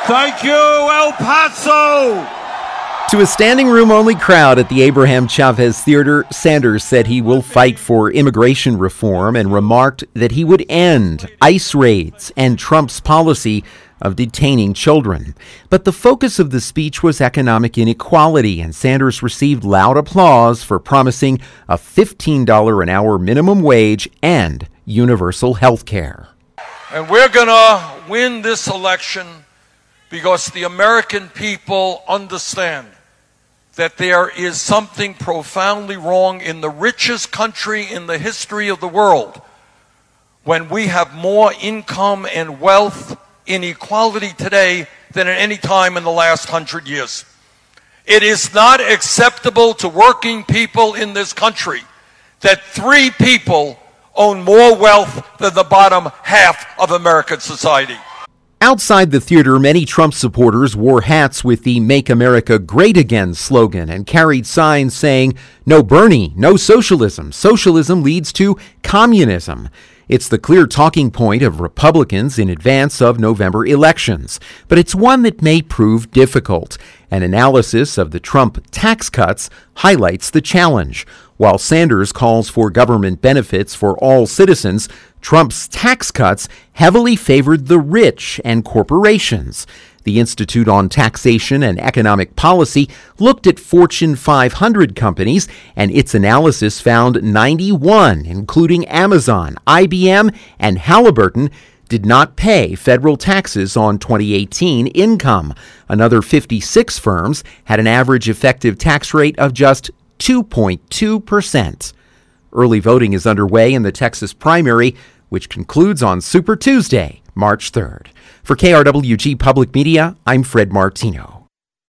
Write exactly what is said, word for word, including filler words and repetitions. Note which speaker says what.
Speaker 1: Thank you, El Paso.
Speaker 2: To a standing room only crowd at the Abraham Chavez Theater, Sanders said he will fight for immigration reform and remarked that he would end ICE raids and Trump's policy of detaining children. But the focus of the speech was economic inequality, and Sanders received loud applause for promising a fifteen dollars an hour minimum wage and universal health care.
Speaker 1: And we're going to win this election because the American people understand that there is something profoundly wrong in the richest country in the history of the world when we have more income and wealth inequality today than at any time in the last hundred years. It is not acceptable to working people in this country that three people own more wealth than the bottom half of American society.
Speaker 2: Outside the theater, many Trump supporters wore hats with the Make America Great Again slogan and carried signs saying, "No Bernie, no socialism. Socialism leads to communism." It's the clear talking point of Republicans in advance of November elections, but it's one that may prove difficult. An analysis of the Trump tax cuts highlights the challenge. While Sanders calls for government benefits for all citizens, Trump's tax cuts heavily favored the rich and corporations. The Institute on Taxation and Economic Policy looked at Fortune five hundred companies, and its analysis found ninety-one, including Amazon, I B M, and Halliburton, did not pay federal taxes on twenty eighteen income. Another fifty-six firms had an average effective tax rate of just two point two percent. Early voting is underway in the Texas primary, which concludes on Super Tuesday, March third. For K R W G Public Media, I'm Fred Martino.